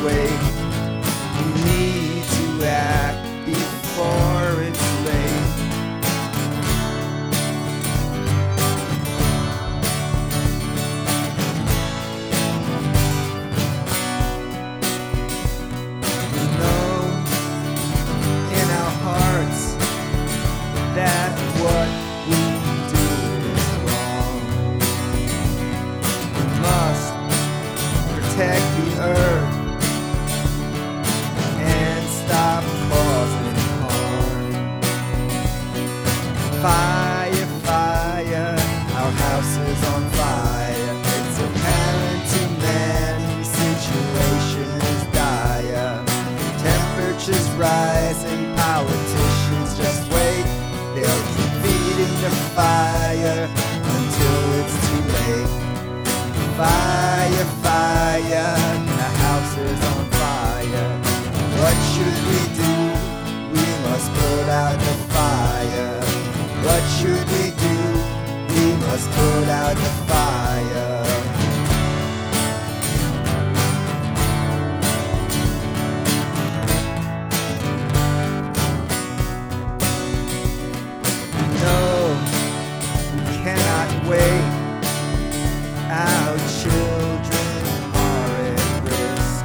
wait. We need to act before it's late. We know in our hearts that what we do is wrong. We must protect the earth and stop causing harm. Fire, fire, our house is on fire. It's apparent to man the situation is dire. Temperatures rising, politicians just wait. They'll keep feeding the fire until it's too late. Fire, fire, the house is on fire. What should we do? We must put out the fire. What should we do? We must put out the fire. No, we cannot wait. Our children are at risk.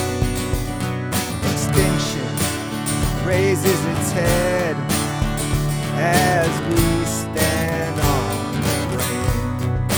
Extinction raises its head as we stand on the brink.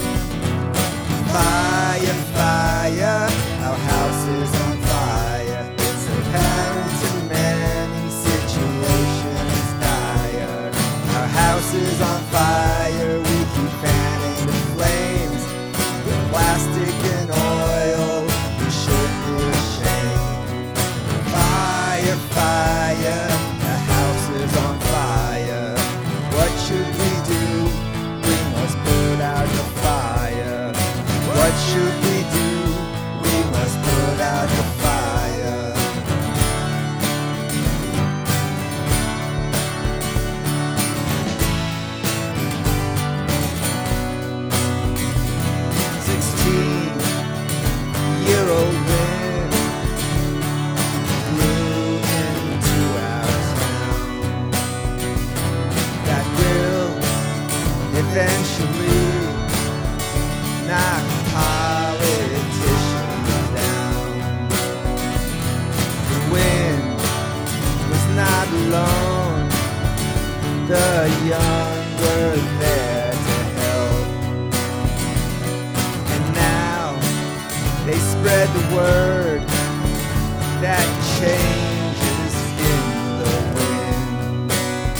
Fire, fire, our house is on fire. It's apparent to man the situation is dire. Our house is on fire, we keep fanning the flames with plastic and oil. We should be ashamed. Fire, fire, the house is on fire. What should we do? We must put out the fire. What should we do? We must put out the fire. Year-old wind blew into our town. That will eventually knock politicians down. The wind was not alone. The young were there to help. And now they spread the word that change is in the wind.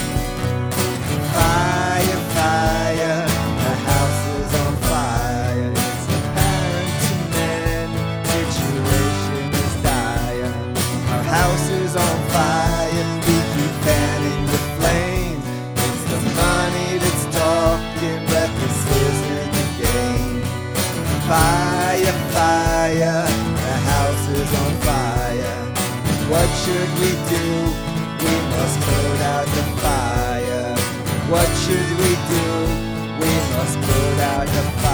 Fire, fire, the house is on fire. It's apparent to men, situation is dire. Our house is on fire, we keep fanning the flames. It's the money that's talking, but this isn't the game. Fire, fire, the house is on fire. What should we do? We must put out the fire. What should we do? We must put out the fire.